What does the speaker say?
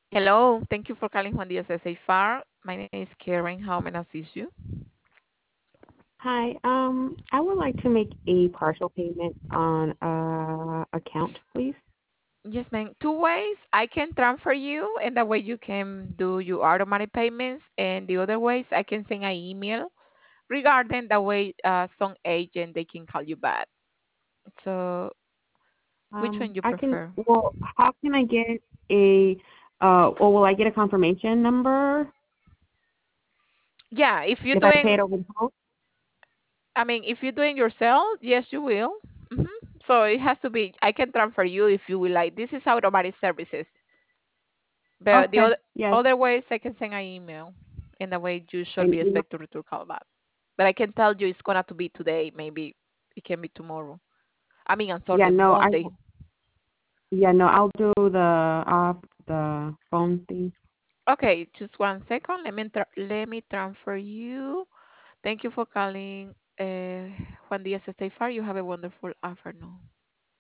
Hello, thank you for calling Juan Diaz SFR. My name is Karen. How may I assist you? Hi. I would like to make a partial payment on account, please. Yes, ma'am. Two ways I can transfer you, and that way you can do your automatic payments. And the other ways I can send an email regarding that way some agent they can call you back. So which one you I can. prefer? Well, how can I get a? Or will I get a confirmation number Yeah, if you're if I pay doing, it over the phone? I mean, if you're doing yourself, yes, you will. hmm So it has to be. I can transfer you if you will like. This is automatic services. But the Okay. other Yes. other ways I can send an email, and that way you should An be email. expected to return call back. But I can tell you it's gonna to be today. Maybe it can be tomorrow. I mean, I'm Yeah. sorry, No. Monday. Yeah. No. I'll do the phone thing. Okay, just 1 second. Let me transfer you. Thank you for calling. Juan Diaz Estefar. You have a wonderful afternoon.